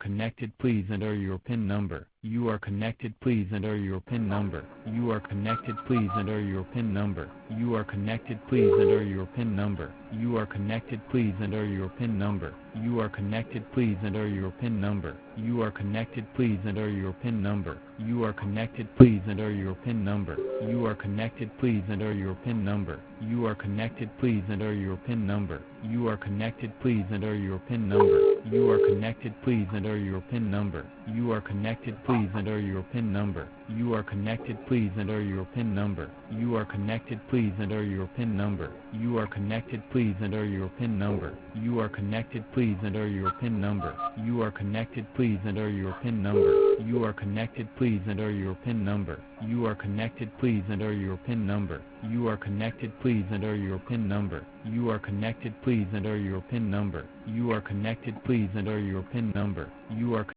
connected. Please enter your PIN number. You are connected. Please enter your PIN number. You are connected. Please enter your PIN number. You are connected. Please enter your PIN number. You are connected. Please enter your PIN number. You are connected. Please enter your PIN number. You are connected. Please enter your PIN number. You are connected. Please enter your PIN number. You are connected. Please enter your PIN number. You are connected. Please enter your PIN number. You are connected. Please enter your PIN number. You are connected. Please enter your PIN number. You are connected. Please enter your PIN number. You are connected. Please enter your PIN number. You are connected. Please enter your PIN number. You are connected. Please enter your PIN number. You are connected. Please enter your PIN number. You are connected. Please enter your PIN number. You are connected. Please enter your PIN number. You are connected. Please enter your PIN number. You are connected. Please enter your PIN number. You are connected. Please enter your PIN number. You are connected. Please enter your PIN number. You are